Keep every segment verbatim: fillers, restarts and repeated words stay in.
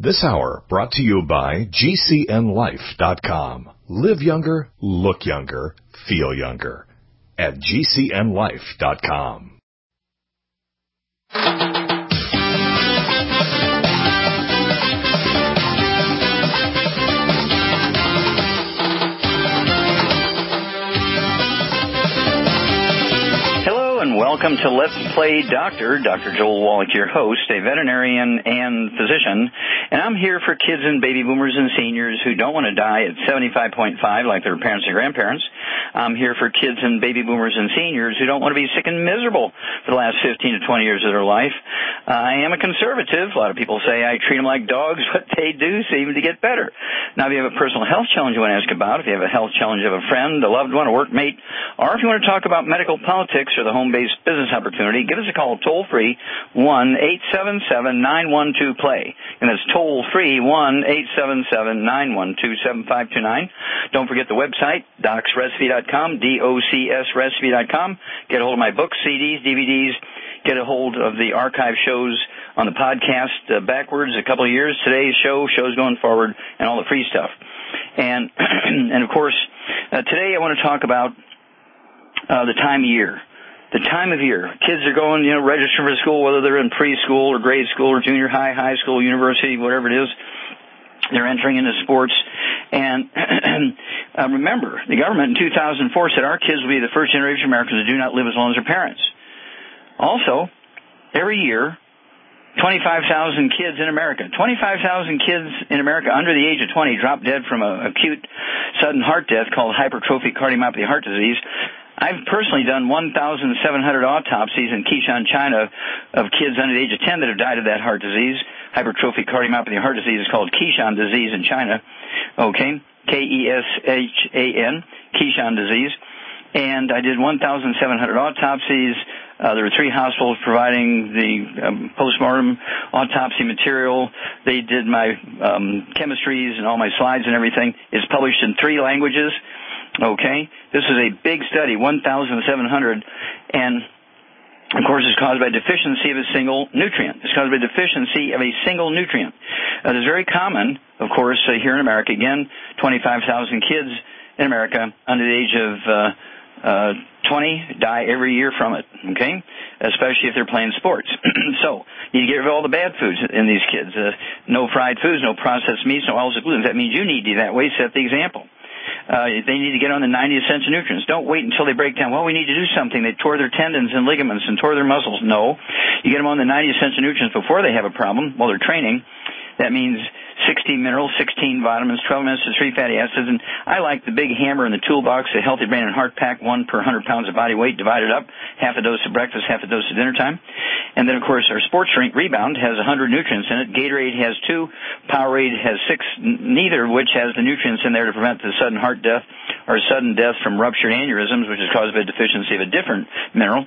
This hour brought to you by G C N Life dot com. Live younger, look younger, feel younger at G C N Life dot com. Welcome to Let's Play Doctor. Doctor Joel Wallach, your host, a veterinarian and physician. And I'm here for kids and baby boomers and seniors who don't want to die at seventy-five point five like their parents and grandparents. I'm here for kids and baby boomers and seniors who don't want to be sick and miserable for the last fifteen to twenty years of their life. Uh, I am a conservative. A lot of people say I treat them like dogs, but they do seem to get better. Now, if you have a personal health challenge you want to ask about, if you have a health challenge of a friend, a loved one, a workmate, or if you want to talk about medical politics or the home-based business opportunity, give us a call toll-free, one eight seven seven nine one two play. And that's toll-free, one eight seven seven nine one two seven five two nine. Don't forget the website, docs recipe dot com, D O C S recipe dot com. Get a hold of my books, C Ds, D V Ds. Get a hold of the archive shows on the podcast uh, backwards a couple of years. Today's show, shows going forward, and all the free stuff. And, and of course, uh, today I want to talk about uh, the time of year. The time of year. Kids are going, you know, registering for school, whether they're in preschool or grade school or junior high, high school, university, whatever it is. They're entering into sports. And uh, remember, the government in two thousand four said our kids will be the first generation of Americans who do not live as long as their parents. Also, every year, twenty-five thousand kids in America, twenty-five thousand kids in America under the age of twenty drop dead from a acute sudden heart death called hypertrophic cardiomyopathy heart disease. I've personally done one thousand seven hundred autopsies in Qishan, China, of kids under the age of ten that have died of that heart disease. Hypertrophic cardiomyopathy heart disease is called Qishan disease in China. Okay, K E S H A N, Qishan disease. And I did one thousand seven hundred autopsies. Uh, there were three hospitals providing the um, postmortem autopsy material. They did my um, chemistries and all my slides and everything. It's published in three languages. Okay, this is a big study, one thousand seven hundred, and of course it's caused by deficiency of a single nutrient. It's caused by deficiency of a single nutrient. Uh, it is very common, of course, uh, here in America. Again, twenty-five thousand kids in America under the age of uh, uh, twenty die every year from it, okay, especially if they're playing sports. So you need to get rid of all the bad foods in these kids. Uh, no fried foods, no processed meats, no oils or glutens. That means you need to, that way, set the example. Uh, they need to get on the ninety essential nutrients. Don't wait until they break down. Well, we need to do something. They tore their tendons and ligaments and tore their muscles. No. You get them on the ninety essential nutrients before they have a problem while they're training. That means sixteen minerals, sixteen vitamins, twelve omega three fatty acids. And I like the big hammer in the toolbox, the Healthy Brain and Heart Pack, one per one hundred pounds of body weight, divided up, half a dose at breakfast, half a dose at dinner time. And then, of course, our Sports Drink Rebound has one hundred nutrients in it. Gatorade has two. Powerade has six, neither of which has the nutrients in there to prevent the sudden heart death or sudden death from ruptured aneurysms, which is caused by a deficiency of a different mineral.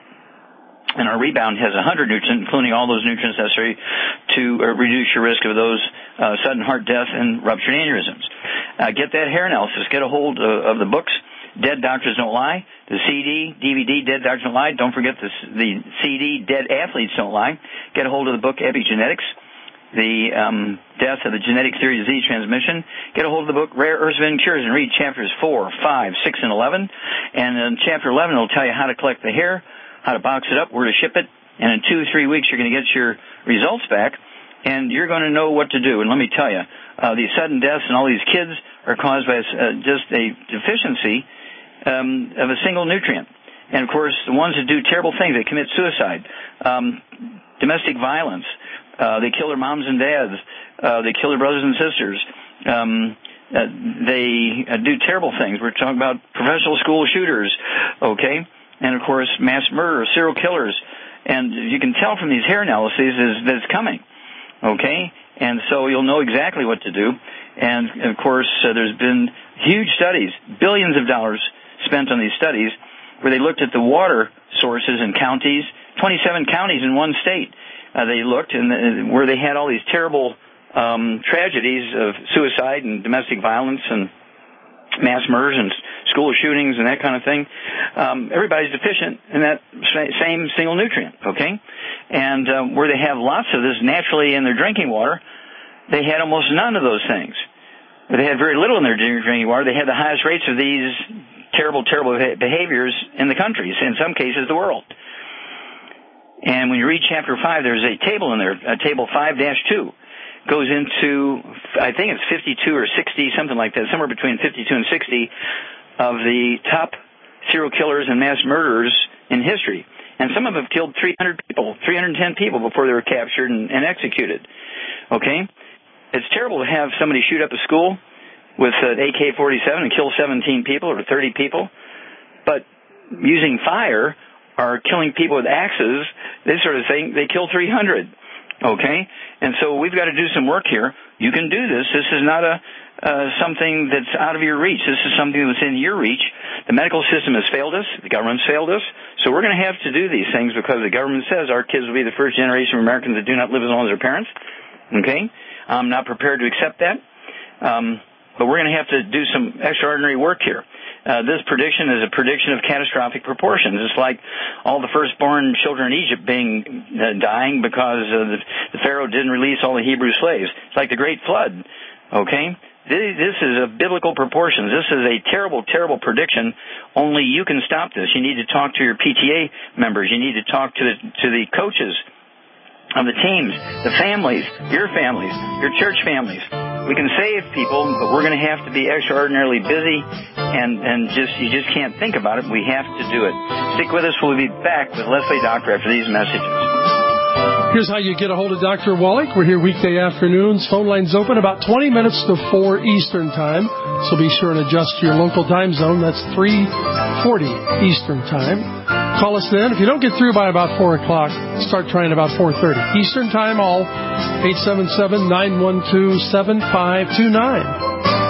And our Rebound has one hundred nutrients, including all those nutrients necessary to uh, reduce your risk of those uh, sudden heart death and ruptured aneurysms. Uh, get that hair analysis. Get a hold uh, of the books, Dead Doctors Don't Lie, the C D, D V D, Dead Doctors Don't Lie. Don't forget the, the C D, Dead Athletes Don't Lie. Get a hold of the book, Epigenetics, the um, death of the genetic theory of disease transmission. Get a hold of the book, Rare Earths and Cures, and read chapters four, five, six, and eleven. And in chapter eleven, it'll tell you how to collect the hair, how to box it up, where to ship it, and in two, three weeks you're going to get your results back, and you're going to know what to do. And let me tell you, uh, these sudden deaths and all these kids are caused by uh, just a deficiency um, of a single nutrient. And, of course, the ones that do terrible things, they commit suicide, um, domestic violence, uh, they kill their moms and dads, uh, they kill their brothers and sisters, um, uh, they uh, do terrible things. We're talking about professional school shooters, okay? And, of course, mass murderers, serial killers. And you can tell from these hair analyses is that it's coming, okay? And so you'll know exactly what to do. And, of course, uh, there's been huge studies, billions of dollars spent on these studies, where they looked at the water sources in counties, twenty-seven counties in one state. Uh, they looked, and uh, where they had all these terrible um, tragedies of suicide and domestic violence and mass murders and school shootings and that kind of thing. Um, everybody's deficient in that same single nutrient, okay? And uh, where they have lots of this naturally in their drinking water, they had almost none of those things. They had very little in their drinking water. They had the highest rates of these terrible, terrible behaviors in the countries, in some cases the world. And when you read chapter five, there's a table in there, uh, table five dash two, goes into, I think it's fifty-two or sixty, something like that, somewhere between fifty-two and sixty of the top serial killers and mass murderers in history. And some of them have killed three hundred people, three hundred ten people before they were captured and, and executed. Okay? It's terrible to have somebody shoot up a school with an A K forty-seven and kill seventeen people or thirty people. But using fire or killing people with axes, this sort of thing, they kill three hundred. Okay? And so we've got to do some work here. You can do this. This is not a uh, something that's out of your reach. This is something that's in your reach. The medical system has failed us. The government's failed us. So we're going to have to do these things because the government says our kids will be the first generation of Americans that do not live as long as their parents. Okay? I'm not prepared to accept that. Um, but we're going to have to do some extraordinary work here. Uh, this prediction is a prediction of catastrophic proportions. It's like all the firstborn children in Egypt being uh, dying because uh, the, the Pharaoh didn't release all the Hebrew slaves. It's like the Great Flood. Okay? This is a biblical proportions. This is a terrible, terrible prediction. Only you can stop this. You need to talk to your P T A members. You need to talk to the, to the coaches of the teams, the families, your families, your church families. We can save people, but we're going to have to be extraordinarily busy, and, and just you just can't think about it. We have to do it. Stick with us. We'll be back with Leslie Doctor after these messages. Here's how you get a hold of Doctor Wallach. We're here weekday afternoons. Phone lines open about twenty minutes to four Eastern Time, so be sure and adjust to your local time zone. That's three forty Eastern Time. Call us then. If you don't get through by about four o'clock, start trying about four thirty Eastern Time, all eight seven seven, nine one two, seven five two nine.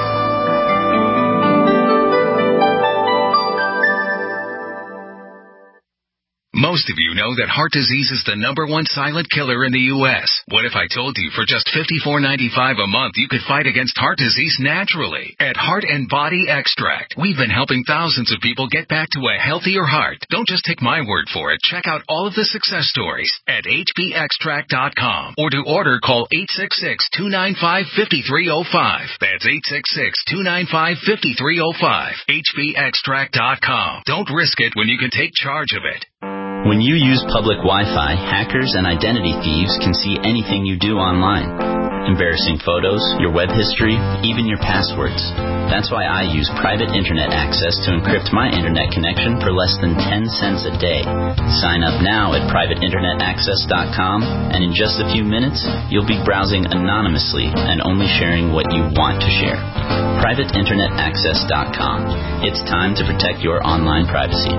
Most of you know that heart disease is the number one silent killer in the U S What if I told you for just fifty-four ninety-five a month you could fight against heart disease naturally? At Heart and Body Extract, we've been helping thousands of people get back to a healthier heart. Don't just take my word for it. Check out all of the success stories at H B extract dot com. Or to order, call eight six six, two nine five, five three zero five. That's eight six six, two nine five, five three zero five. H B extract dot com. Don't risk it when you can take charge of it. When you use public Wi-Fi, hackers and identity thieves can see anything you do online. Embarrassing photos, your web history, even your passwords. That's why I use private internet access to encrypt my internet connection for less than ten cents a day. Sign up now at private internet access dot com, and in just a few minutes, you'll be browsing anonymously and only sharing what you want to share. private internet access dot com. It's time to protect your online privacy.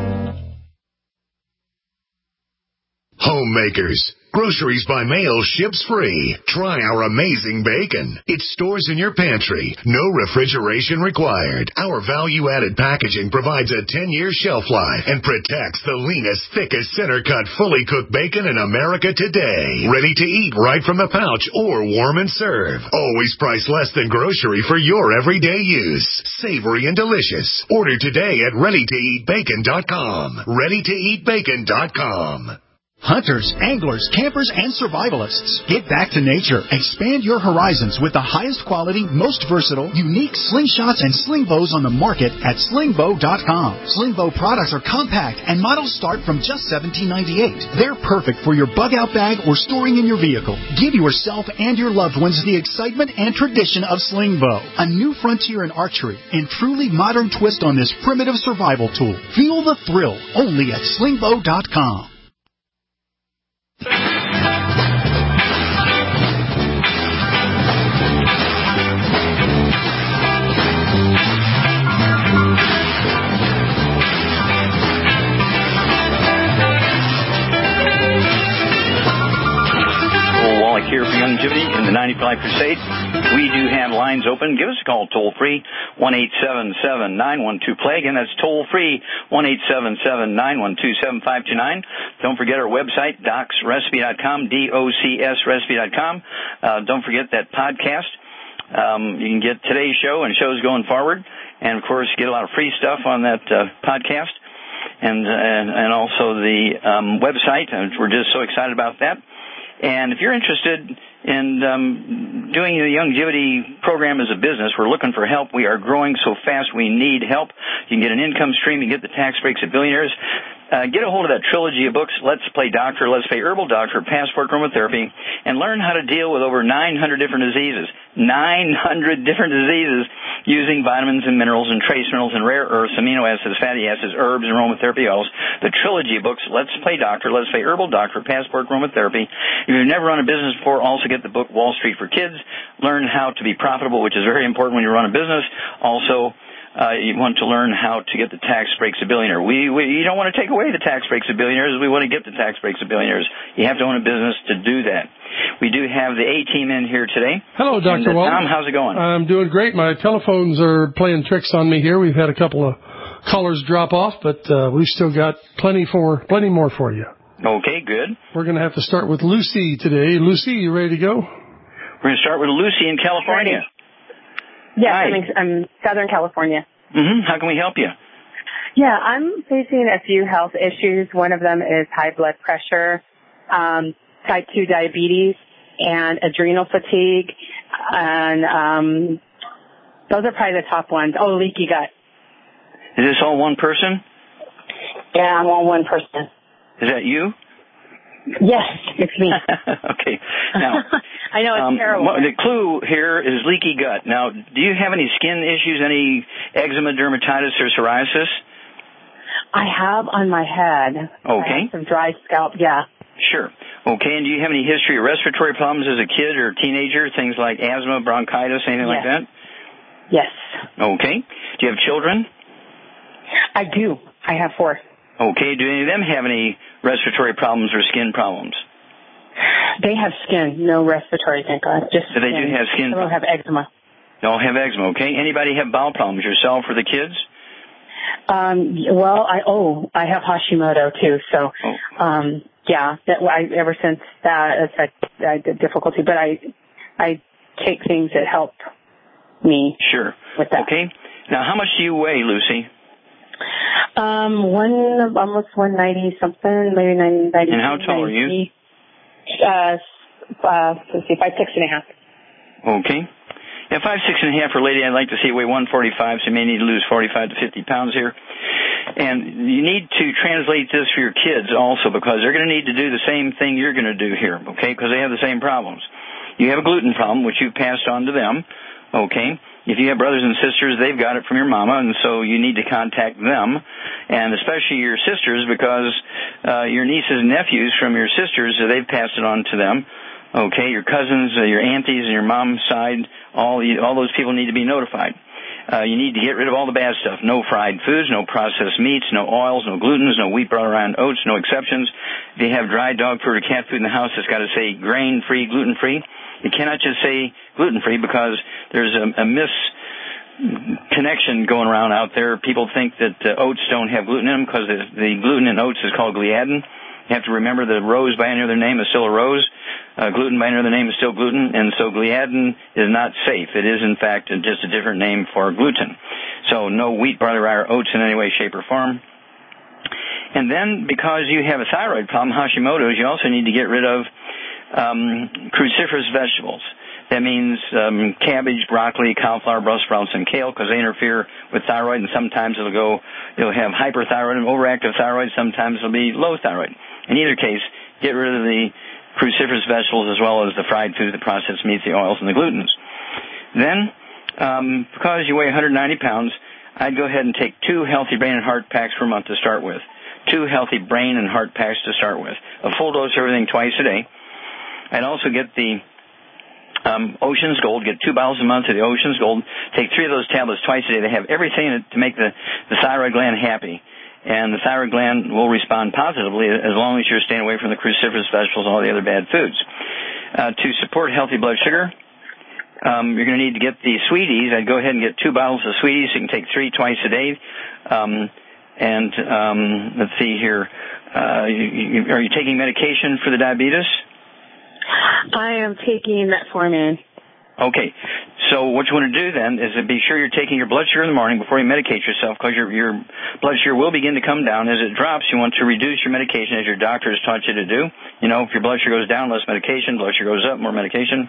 Homemakers. Groceries by mail ships free. Try our amazing bacon. It stores in your pantry. No refrigeration required. Our value-added packaging provides a ten-year shelf life and protects the leanest, thickest, center-cut, fully cooked bacon in America today. Ready to eat right from the pouch or warm and serve. Always priced less than grocery for your everyday use. Savory and delicious. Order today at ready to eat bacon dot com. ready to eat bacon dot com. Hunters, anglers, campers, and survivalists. Get back to nature. Expand your horizons with the highest quality, most versatile, unique slingshots and sling bows on the market at sling bow dot com. Sling bow products are compact and models start from just seventeen ninety-eight. They're perfect for your bug-out bag or storing in your vehicle. Give yourself and your loved ones the excitement and tradition of sling bow. A new frontier in archery and truly modern twist on this primitive survival tool. Feel the thrill only at sling bow dot com. Wallach here for Youngevity in the ninety-five Crusade. We do have lines open. Give us a call toll free, one eight seven seven, nine one two, play. Again, that's toll free, one eight seven seven, nine one two, seven five two nine. Don't forget our website, docs recipe dot com, D O C S recipe dot com. Uh, don't forget that podcast. Um, you can get today's show and shows going forward. And, of course, get a lot of free stuff on that uh, podcast. And, and and also the um, website. We're just so excited about that. And if you're interested in um, doing the Youngevity program as a business, we're looking for help. We are growing so fast we need help. You can get an income stream. You can get the tax breaks at Billionaires. Uh, get a hold of that trilogy of books, Let's Play Doctor, Let's Play Herbal Doctor, Passport Aromatherapy, and learn how to deal with over nine hundred different diseases. nine hundred different diseases using vitamins and minerals and trace minerals and rare earths, amino acids, fatty acids, herbs, and aromatherapy oils. The trilogy of books, Let's Play Doctor, Let's Play Herbal Doctor, Passport Aromatherapy. If you've never run a business before, also get the book Wall Street for Kids. Learn how to be profitable, which is very important when you run a business. Also, Uh, you want to learn how to get the tax breaks of billionaire. We, we, you don't want to take away the tax breaks of billionaires. We want to get the tax breaks of billionaires. You have to own a business to do that. We do have the A-team in here today. Hello, Doctor And, uh, Walt. Tom, how's it going? I'm doing great. My telephones are playing tricks on me here. We've had a couple of callers drop off, but uh, we've still got plenty for plenty more for you. Okay, good. We're going to have to start with Lucy today. Lucy, you ready to go? We're going to start with Lucy in California. Yes, Hi. I'm in I'm Southern California. Mm-hmm. How can we help you? Yeah, I'm facing a few health issues. One of them is high blood pressure, um, type two diabetes, and adrenal fatigue. And um, those are probably the top ones. Oh, leaky gut. Is this all one person? Yeah, I'm all one person. Is that you? Yes, it's me. Okay. Now, I know, it's um, terrible. well, the clue here is leaky gut. Now, do you have any skin issues, any eczema, dermatitis, or psoriasis? I have on my head. Okay. I have some dry scalp, yeah. Sure. Okay, and do you have any history of respiratory problems as a kid or teenager, things like asthma, bronchitis, anything yes. like that? Yes. Okay. Do you have children? I do. I have four. Okay. Do any of them have any respiratory problems or skin problems? They have skin, no respiratory, thank God. Just So they skin. do have skin They don't have eczema. They all have eczema, okay. Anybody have bowel problems, yourself or the kids? Um, well, I, oh, I have Hashimoto too, so, Oh. um, yeah, that, I, ever since that, it's a, a difficulty, but I, I take things that help me. Sure. With that. Okay. Now, how much do you weigh, Lucy? Um, one, almost one ninety something, maybe nine ninety. And how tall are you? Uh, uh, let's see, five, six and a half. Okay. Yeah, five, six and a half for a lady. I'd like to see you weigh one forty-five, so you may need to lose forty-five to fifty pounds here. And you need to translate this for your kids also, because they're going to need to do the same thing you're going to do here, okay, because they have the same problems. You have a gluten problem, which you've passed on to them, okay. If you have brothers and sisters, they've got it from your mama, and so you need to contact them, and especially your sisters, because uh, your nieces and nephews from your sisters, uh, they've passed it on to them. Okay, your cousins, uh, your aunties, and your mom's side, all you, all those people need to be notified. Uh, you need to get rid of all the bad stuff. No fried foods, no processed meats, no oils, no glutens, no wheat, brought around oats, no exceptions. If you have dry dog food or cat food in the house, it's got to say grain-free, gluten-free. You cannot just say gluten-free, because there's a, a misconnection going around out there. People think that uh, oats don't have gluten in them because the, the gluten in oats is called gliadin. You have to remember the rose by any other name is still a rose. Uh, gluten by any other name is still gluten, and so gliadin is not safe. It is, in fact, just a different name for gluten. So no wheat, barley, rye, or oats in any way, shape, or form. And then, because you have a thyroid problem, Hashimoto's, you also need to get rid of um, cruciferous vegetables. That means um, cabbage, broccoli, cauliflower, Brussels sprouts, and kale, because they interfere with thyroid, and sometimes it'll go, it'll have hyperthyroid and overactive thyroid. Sometimes it'll be low thyroid. In either case, get rid of the cruciferous vegetables as well as the fried food, the processed meats, the oils, and the glutens. Then, um, because you weigh one hundred ninety pounds, I'd go ahead and take two healthy brain and heart packs per month to start with. Two healthy brain and heart packs to start with. A full dose of everything twice a day. I'd also get the um, Ocean's Gold, get two bottles a month of the Ocean's Gold. Take three of those tablets twice a day. They have everything in it to make the, the thyroid gland happy. And the thyroid gland will respond positively as long as you're staying away from the cruciferous vegetables and all the other bad foods. Uh, to support healthy blood sugar, um, you're going to need to get the Sweeties. I'd go ahead and get two bottles of Sweeties. You can take three twice a day. Um, and um, let's see here. Uh, you, you, are you taking medication for the diabetes? I am taking metformin. Okay. So what you want to do then is to be sure you're taking your blood sugar in the morning before you medicate yourself, because your, your blood sugar will begin to come down. As it drops, you want to reduce your medication as your doctor has taught you to do. You know, if your blood sugar goes down, less medication. Blood sugar goes up, more medication.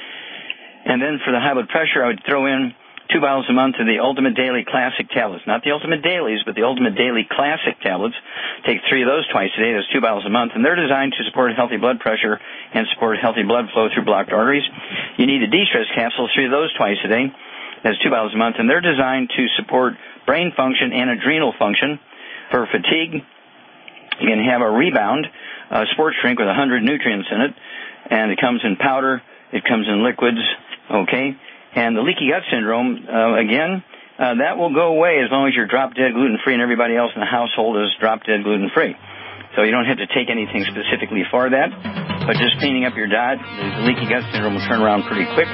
And then for the high blood pressure, I would throw in two bottles a month of the Ultimate Daily Classic tablets. Not the Ultimate Dailies, but the Ultimate Daily Classic tablets. Take three of those twice a day. That's two bottles a month. And they're designed to support healthy blood pressure and support healthy blood flow through blocked arteries. You need a de-stress capsule, three of those twice a day. That's two bottles a month. And they're designed to support brain function and adrenal function. For fatigue, you can have a Rebound uh, sports drink with one hundred nutrients in it. And it comes in powder. It comes in liquids. Okay? And the leaky gut syndrome, uh, again, uh, that will go away as long as you're drop-dead gluten-free and everybody else in the household is drop-dead gluten-free. So you don't have to take anything specifically for that, but just cleaning up your diet, the leaky gut syndrome will turn around pretty quick.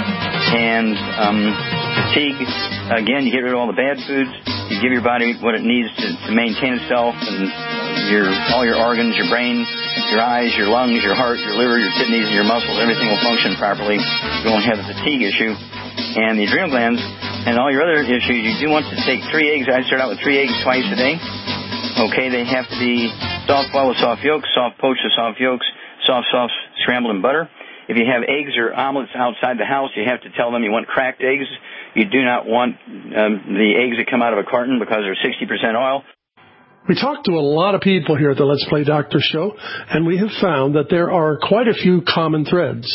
And um, fatigue, again, you get rid of all the bad foods. You give your body what it needs to, to maintain itself, and your all your organs, your brain, your eyes, your lungs, your heart, your liver, your kidneys, and your muscles, everything will function properly. You won't have the fatigue issue. And the adrenal glands and all your other issues, you do want to take three eggs. I start out with three eggs twice a day. Okay, they have to be soft boiled with soft yolks, soft poached with soft yolks, soft, soft scrambled in butter. If you have eggs or omelets outside the house, you have to tell them you want cracked eggs. You do not want um, the eggs that come out of a carton because they're sixty percent oil. We talk to a lot of people here at the Let's Play Doctor show, and we have found that there are quite a few common threads.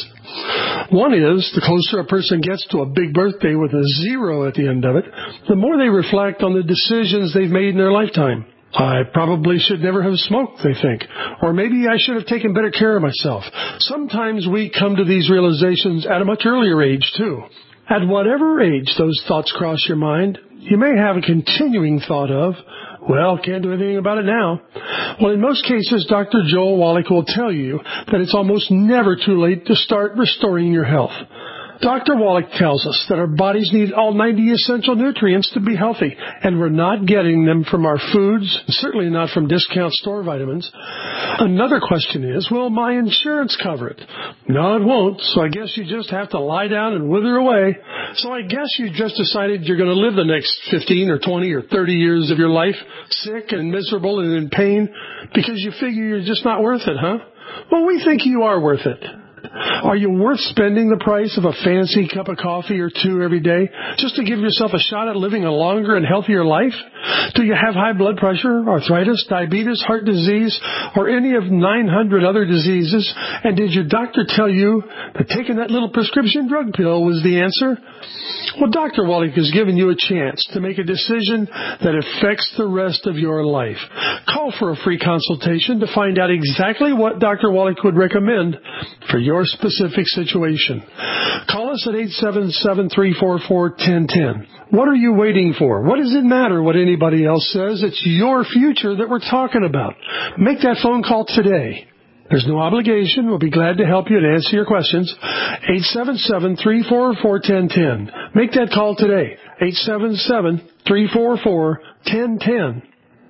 One is, the closer a person gets to a big birthday with a zero at the end of it, the more they reflect on the decisions they've made in their lifetime. I probably should never have smoked, they think. Or maybe I should have taken better care of myself. Sometimes we come to these realizations at a much earlier age, too. At whatever age those thoughts cross your mind, you may have a continuing thought of, well, can't do anything about it now. Well, in most cases, Doctor Joel Wallach will tell you that it's almost never too late to start restoring your health. Doctor Wallach tells us that our bodies need all ninety essential nutrients to be healthy, and we're not getting them from our foods, certainly not from discount store vitamins. Another question is, will my insurance cover it? No, it won't, so I guess you just have to lie down and wither away. So I guess you just decided you're going to live the next fifteen or twenty or thirty years of your life sick and miserable and in pain because you figure you're just not worth it, huh? Well, we think you are worth it. Are you worth spending the price of a fancy cup of coffee or two every day just to give yourself a shot at living a longer and healthier life? Do you have high blood pressure, arthritis, diabetes, heart disease, or any of nine hundred other diseases? And did your doctor tell you that taking that little prescription drug pill was the answer? Well, Doctor Wallach has given you a chance to make a decision that affects the rest of your life. Call for a free consultation to find out exactly what Doctor Wallach would recommend for your specific situation. Call us at eight seven seven, three four four, one zero one zero. What are you waiting for? What does it matter what anybody else says? It's your future that we're talking about. Make that phone call today. There's no obligation. We'll be glad to help you and answer your questions. eight seven seven, three four four, one zero one zero. Make that call today. eight seven seven, three four four, one zero one zero.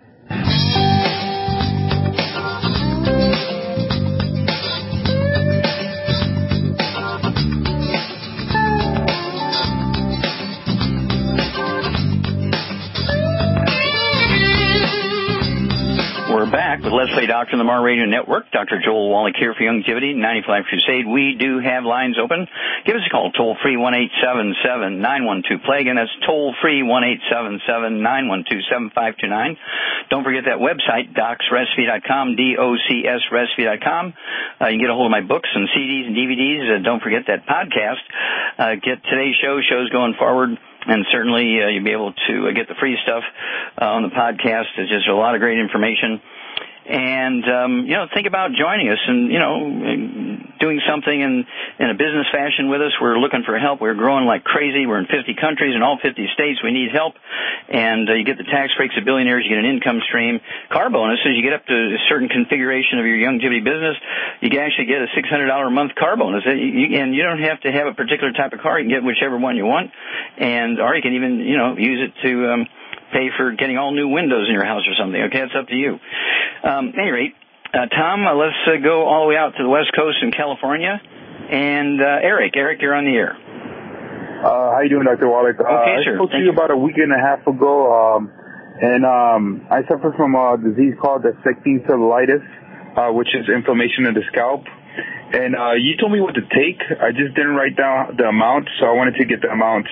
We're back with Let's Play Doctor on the Mar Radio Network. Doctor Joel Wallach here for Youngevity, ninety-five Crusade. We do have lines open. Give us a call, toll-free, one eight seven seven, nine one two, play. Again, that's toll-free, one eight seven seven, nine one two, seven five two nine. Don't forget that website, docs recipe dot com, D O C S recipe dot com. Uh, you can get a hold of my books and C Ds and D V Ds. Uh, don't forget that podcast. Uh, get today's show, shows going forward. And certainly uh, you'll be able to uh, get the free stuff uh, on the podcast. There's just a lot of great information. And, um, you know, think about joining us and, you know, doing something in, in a business fashion with us. We're looking for help. We're growing like crazy. We're in fifty countries in all fifty states. We need help. And uh, you get the tax breaks of billionaires. You get an income stream. Car bonuses, you get up to a certain configuration of your Youngevity business, you can actually get a six hundred dollars a month car bonus. You, and you don't have to have a particular type of car. You can get whichever one you want. And, or you can even, you know, use it to, um, pay for getting all new windows in your house or something. Okay, it's up to you. Um, at any rate, uh, Tom, uh, let's uh, go all the way out to the West Coast in California. And uh, Eric, Eric, you're on the air. Uh, how you doing, Doctor Wallach? Uh, Okay, I sir. spoke to Thank you you. about a week and a half ago, um, and um, I suffer from a disease called dissecting cellulitis, uh, which is inflammation of the scalp. And uh, you told me what to take. I just didn't write down the amount, so I wanted to get the amounts.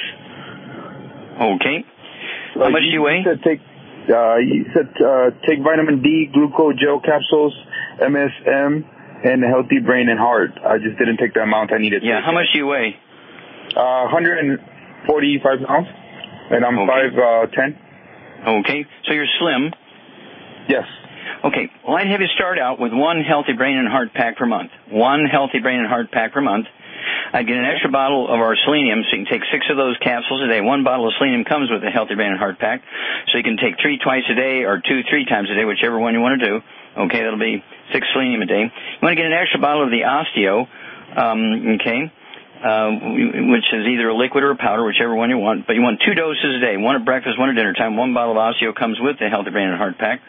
Okay. How Uh, much do you weigh? You said take, uh, you said uh, take vitamin D, glucose gel capsules, M S M, and Healthy Brain and Heart. I just didn't take the amount I needed. Yeah, to how much do you weigh? Uh, one hundred forty-five pounds, and I'm Okay. five uh, ten. Okay, so you're slim. Yes. Okay, well, I'd have you start out with one Healthy Brain and Heart pack per month. One Healthy Brain and Heart pack per month. I'd get an extra bottle of our selenium, so you can take six of those capsules a day. One bottle of selenium comes with a Healthy Brain and Heart pack, so you can take three twice a day or two three times a day, whichever one you want to do. Okay, that'll be six selenium a day. You want to get an extra bottle of the Osteo, um, okay, uh, which is either a liquid or a powder, whichever one you want. But you want two doses a day, one at breakfast, one at dinner time. One bottle of Osteo comes with the Healthy Brain and Heart pack.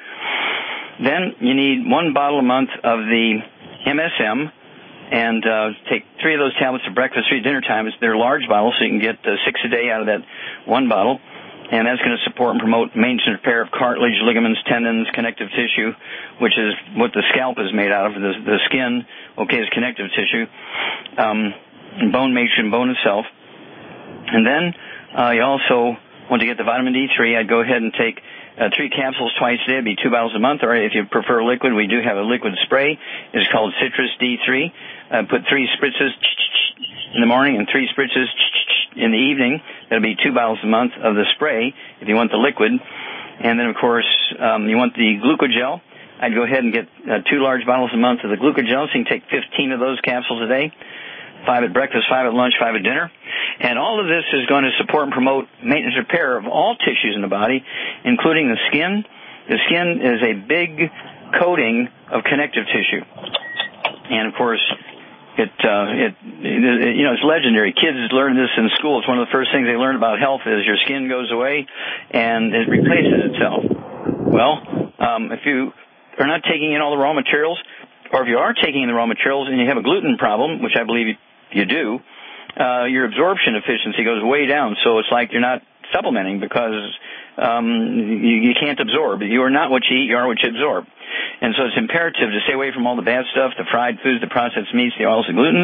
Then you need one bottle a month of the M S M, and uh, take three of those tablets at breakfast, three at dinner time. They're large bottles, so you can get uh, six a day out of that one bottle. And that's going to support and promote maintenance and repair of cartilage, ligaments, tendons, connective tissue, which is what the scalp is made out of. The, the skin, okay, is connective tissue, um, and bone matrix and bone itself. And then uh, you also want to get the vitamin D three. I'd go ahead and take uh, three capsules twice a day. It'd be two bottles a month. Or if you prefer liquid, we do have a liquid spray. It's called Citrus D three. Uh, put three spritzes in the morning and three spritzes in the evening. That'll be two bottles a month of the spray if you want the liquid. And then, of course, um, you want the glucogel. I'd go ahead and get uh, two large bottles a month of the glucogel, so you can take fifteen of those capsules a day, five at breakfast, five at lunch, five at dinner. And all of this is going to support and promote maintenance and repair of all tissues in the body, including the skin. The skin is a big coating of connective tissue. And, of course, It, uh, it, it, you know, it's legendary. Kids learn this in school. It's one of the first things they learn about health is your skin goes away and it replaces itself. Well, um, if you are not taking in all the raw materials, or if you are taking in the raw materials and you have a gluten problem, which I believe you, you do, uh, your absorption efficiency goes way down. So it's like you're not supplementing because um, you, you can't absorb. You are not what you eat, you are what you absorb. And so it's imperative to stay away from all the bad stuff, the fried foods, the processed meats, the oils, the glutens.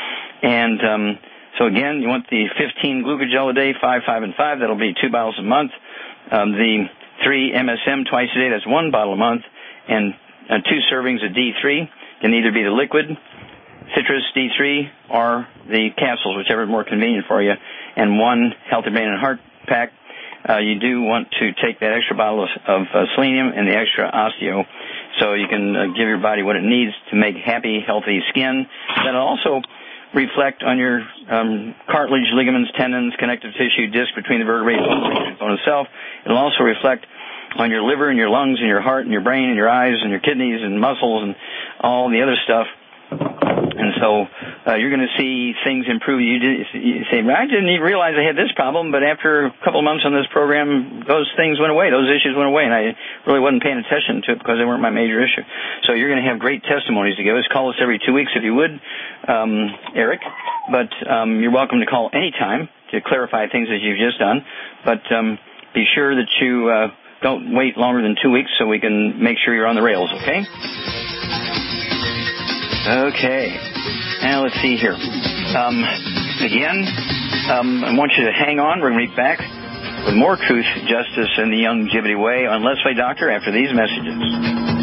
And um, so, again, you want the fifteen glucogel a day, five, five, and five. That'll be two bottles a month. Um, the three M S M twice a day, that's one bottle a month. And uh, two servings of D three can either be the liquid, Citrus D three, or the capsules, whichever is more convenient for you. And one Healthy Brain and Heart pack. Uh, you do want to take that extra bottle of, of uh, selenium and the extra osteo so you can uh, give your body what it needs to make happy, healthy skin. That'll also reflect on your um, cartilage, ligaments, tendons, connective tissue, disc between the vertebrae, bone, bone itself. It'll also reflect on your liver and your lungs and your heart and your brain and your eyes and your kidneys and muscles and all the other stuff. And so uh, you're going to see things improve. You, did, you say, I didn't even realize I had this problem, but after a couple of months on this program, those things went away. Those issues went away, and I really wasn't paying attention to it because they weren't my major issue. So you're going to have great testimonies to give us. Call us every two weeks if you would, um, Eric. But um, you're welcome to call anytime to clarify things that you've just done. But um, be sure that you uh, don't wait longer than two weeks so we can make sure you're on the rails, okay? Okay. Now let's see here. Um, again, um, I want you to hang on. We're going to be back with more truth, justice, and the longevity way on Let's Play Doctor after these messages.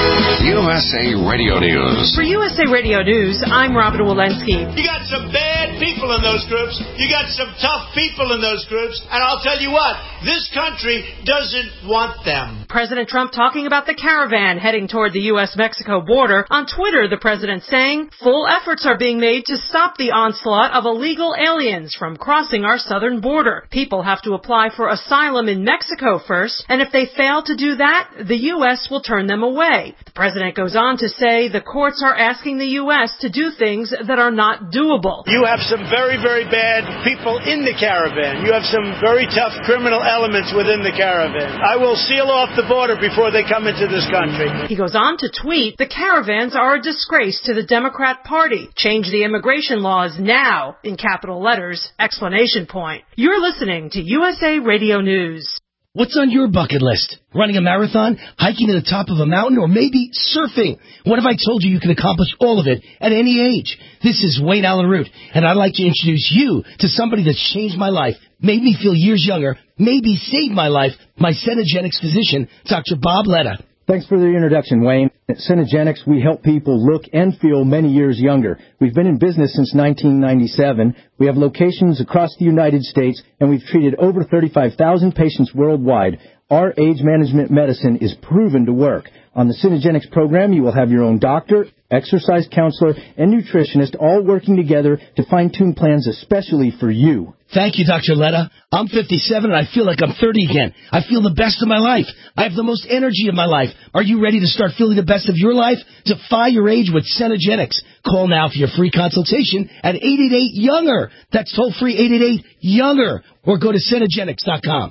U S A Radio News. For U S A Radio News, I'm Robin Walensky. You got some bad bad people in those groups. You got some tough people in those groups. And I'll tell you what, this country doesn't want them. President Trump talking about the caravan heading toward the U S Mexico border. On Twitter, the president saying full efforts are being made to stop the onslaught of illegal aliens from crossing our southern border. People have to apply for asylum in Mexico first, and if they fail to do that, the U S will turn them away. The president goes on to say the courts are asking the U S to do things that are not doable. You have some very, very bad people in the caravan. You have some very tough criminal elements within the caravan. I will seal off the border before they come into this country. He goes on to tweet, the caravans are a disgrace to the Democrat Party. Change the immigration laws now, in capital letters, explanation point. You're listening to U S A Radio News. What's on your bucket list? Running a marathon, hiking to the top of a mountain, or maybe surfing? What if I told you you can accomplish all of it at any age? This is Wayne Allen Root, and I'd like to introduce you to somebody that's changed my life, made me feel years younger, maybe saved my life, my Cenegenics physician, Doctor Bob Letta. Thanks for the introduction, Wayne. At Cenegenics, we help people look and feel many years younger. We've been in business since nineteen ninety-seven. We have locations across the United States, and we've treated over thirty-five thousand patients worldwide. Our age management medicine is proven to work. On the Cenegenics program, you will have your own doctor, exercise counselor, and nutritionist all working together to fine-tune plans especially for you. Thank you, Doctor Letta. I'm fifty-seven and I feel like I'm thirty again. I feel the best of my life. I have the most energy of my life. Are you ready to start feeling the best of your life? Defy your age with Cenegenics. Call now for your free consultation at eight eight eight, younger. That's toll-free eight eight eight, younger. Or go to Cenegenics dot com.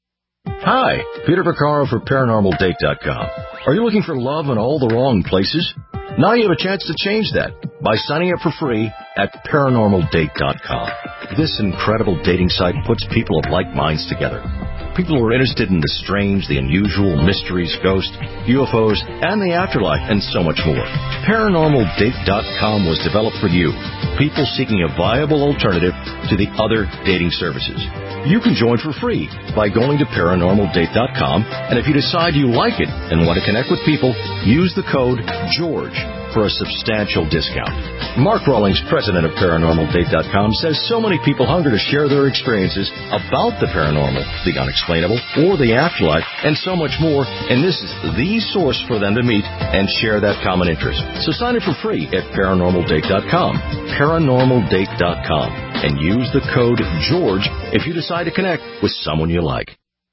Hi, Peter Vaccaro for Paranormal Date dot com. Are you looking for love in all the wrong places? Now you have a chance to change that by signing up for free at Paranormal Date dot com. This incredible dating site puts people of like minds together. People who are interested in the strange, the unusual, mysteries, ghosts, U F Os, and the afterlife, and so much more. Paranormal Date dot com was developed for you, people seeking a viable alternative to the other dating services. You can join for free by going to Paranormal Date dot com, and if you decide you like it and want to connect with people, use the code GEORGE for a substantial discount. Mark Rawlings, president of Paranormal Date dot com, says so many people hunger to share their experiences about the paranormal, the unexplainable, or the afterlife, and so much more, and this is the source for them to meet and share that common interest. So sign up for free at Paranormal Date dot com, Paranormal Date dot com, and use the code GEORGE if you decide to connect with someone you like.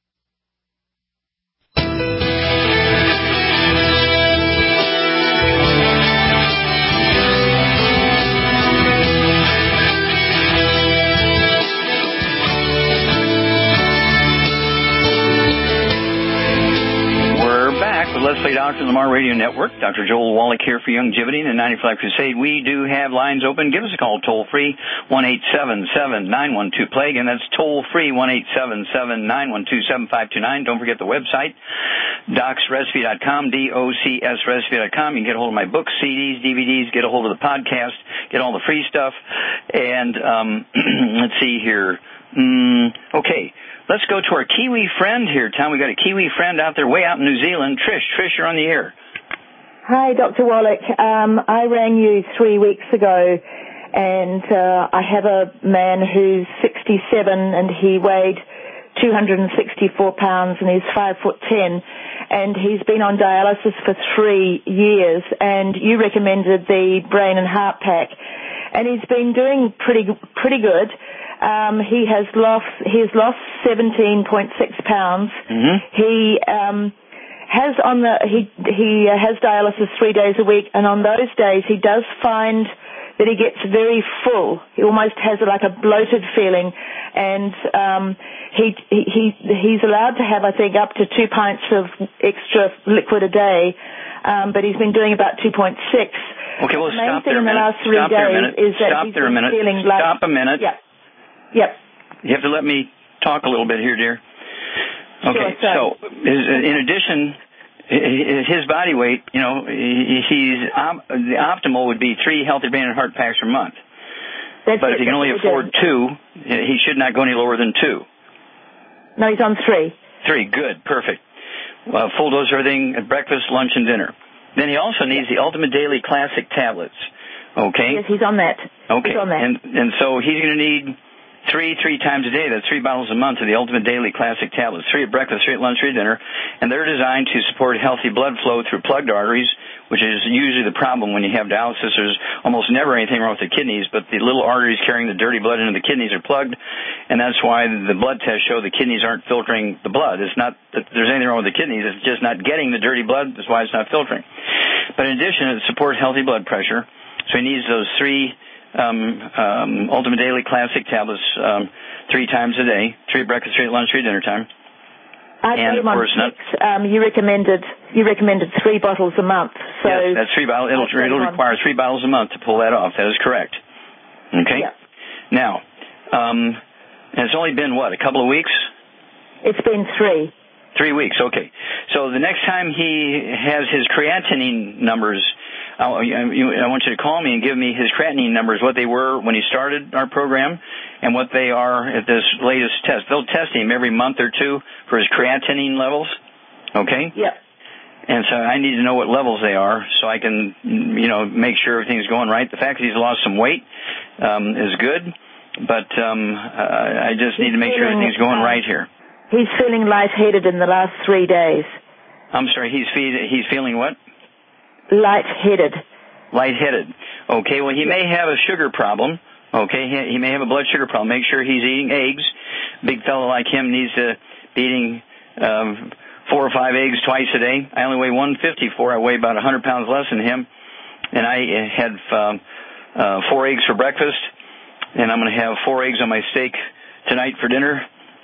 Leslie Doctor, Lamar Radio Network. Doctor Joel Wallach here for Youngevity and the ninety-five Crusade. We do have lines open. Give us a call toll-free, one eight seven seven, nine one two, plague, and that's toll-free, one eight seven seven, nine one two, seven five two nine. Don't forget the website, docs recipe dot com, D O C S recipe dot com. You can get a hold of my books, C Ds, D V Ds, get a hold of the podcast, get all the free stuff. And um, let's see here. Mm, okay. Let's go to our Kiwi friend here, Tom. We got a Kiwi friend out there way out in New Zealand. Trish, Trish, you're on the air. Hi, Doctor Wallach. Um, I rang you three weeks ago, and uh, I have a man who's sixty-seven, and he weighed two hundred sixty-four pounds, and he's five foot ten, and he's been on dialysis for three years, and you recommended the Brain and Heart Pack, and he's been doing pretty pretty good. Um, he has lost he has lost seventeen point six pounds. Mm-hmm. He um, has on the he he has dialysis three days a week, and on those days he does find that he gets very full. He almost has like a bloated feeling, and um, he he he's allowed to have I think up to two pints of extra liquid a day, um, but he's been doing about two point six. Okay, well, the main stop thing there a in the minute. last three Stop days there a minute. is that Stop he's there a minute. feeling like Stop a minute. Yeah. Yep. You have to let me talk a little bit here, dear. Okay, sure, so his, in addition, his body weight, you know, he's the optimal would be three Healthy Brain and Heart Packs per month. That's but it, if he can only afford good. two, he should not go any lower than two. No, he's on three. Three, good, perfect. Well, full dose of everything at breakfast, lunch, and dinner. Then he also needs the Ultimate Daily Classic tablets. Okay? Yes, he's on that. Okay. He's on that. And, and so he's going to need three, three times a day. That's three bottles a month of the Ultimate Daily Classic tablets. Three at breakfast, three at lunch, three at dinner. And they're designed to support healthy blood flow through plugged arteries, which is usually the problem when you have dialysis. There's almost never anything wrong with the kidneys, but the little arteries carrying the dirty blood into the kidneys are plugged, and that's why the blood tests show the kidneys aren't filtering the blood. It's not that there's anything wrong with the kidneys. It's just not getting the dirty blood. That's why it's not filtering. But in addition, it supports healthy blood pressure. So he needs those three um, um, Ultimate Daily Classic tablets um, three times a day, three at breakfast, three at lunch, three at dinner time. I and of course, not, um, you recommended you recommended three bottles a month. So yes, that's three bottles. It'll, it'll require three bottles a month to pull that off. That is correct. Okay. Yep. Now, um, and it's only been what, a couple of weeks? It's been three. Three weeks. Okay. So the next time he has his creatinine numbers, I want you to call me and give me his creatinine numbers, what they were when he started our program, and what they are at this latest test. They'll test him every month or two for his creatinine levels. Okay? Yep. And so I need to know what levels they are so I can, you know, make sure everything's going right. The fact that he's lost some weight um, is good, but um, uh, I just need to make sure everything's going right here. He's feeling lightheaded in the last three days. I'm sorry, he's fe- he's feeling what? Lightheaded. Lightheaded. Okay, well, he may have a sugar problem. Okay, he, he may have a blood sugar problem. Make sure he's eating eggs. Big fellow like him needs to be eating um, four or five eggs twice a day. I only weigh one fifty-four. I weigh about one hundred pounds less than him. And I had um, uh, four eggs for breakfast, and I'm going to have four eggs on my steak tonight for dinner.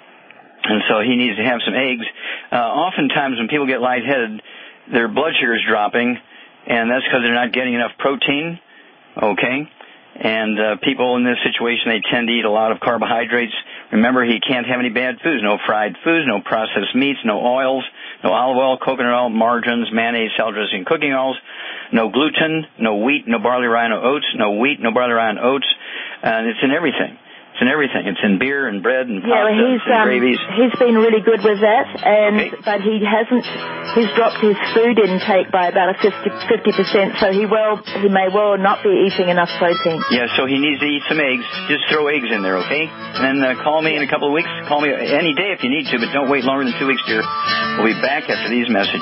And so he needs to have some eggs. Uh, oftentimes when people get lightheaded, their blood sugar is dropping, and that's because they're not getting enough protein, okay? And uh, people in this situation, they tend to eat a lot of carbohydrates. Remember, he can't have any bad foods, no fried foods, no processed meats, no oils, no olive oil, coconut oil, margarines, mayonnaise, salad dressing, cooking oils, no gluten, no wheat, no barley, rye, no oats, no wheat, no barley, rye, and oats, and it's in everything. It's in everything. It's in beer and bread and pasta yeah, well, he's, and um, gravies. He's been really good with that, and okay. but he hasn't. He's dropped his food intake by about a fifty percent. So he well, he may well not be eating enough protein. Yeah, so he needs to eat some eggs. Just throw eggs in there, okay? And then uh, call me in a couple of weeks. Call me any day if you need to, but don't wait longer than two weeks, dear. We'll be back after these messages.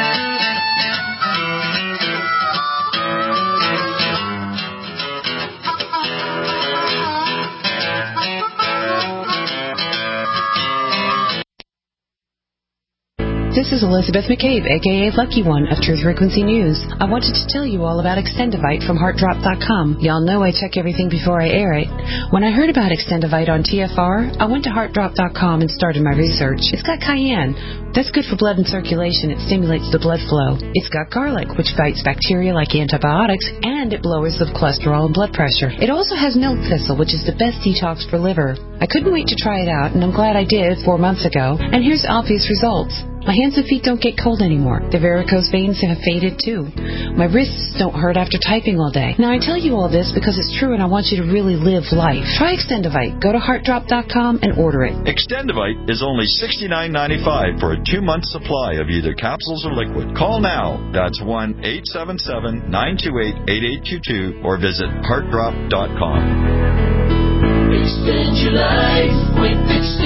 This is Elizabeth McCabe, a k a. Lucky One of Truth Frequency News. I wanted to tell you all about Extendivite from Heart Drop dot com. Y'all know I check everything before I air it. When I heard about Extendivite on T F R, I went to Heart Drop dot com and started my research. It's got cayenne. That's good for blood and circulation. It stimulates the blood flow. It's got garlic, which fights bacteria like antibiotics, and it lowers the cholesterol and blood pressure. It also has milk thistle, which is the best detox for liver. I couldn't wait to try it out, and I'm glad I did four months ago. And here's obvious results. My hands and feet don't get cold anymore. The varicose veins have faded too. My wrists don't hurt after typing all day. Now I tell you all this because it's true and I want you to really live life. Try Extendivite. Go to Heart Drop dot com and order it. Extendivite is only sixty-nine ninety-five for a two-month supply of either capsules or liquid. Call now. That's one eight seven seven, nine two eight, eight eight two two or visit Heart Drop dot com. Extend your life with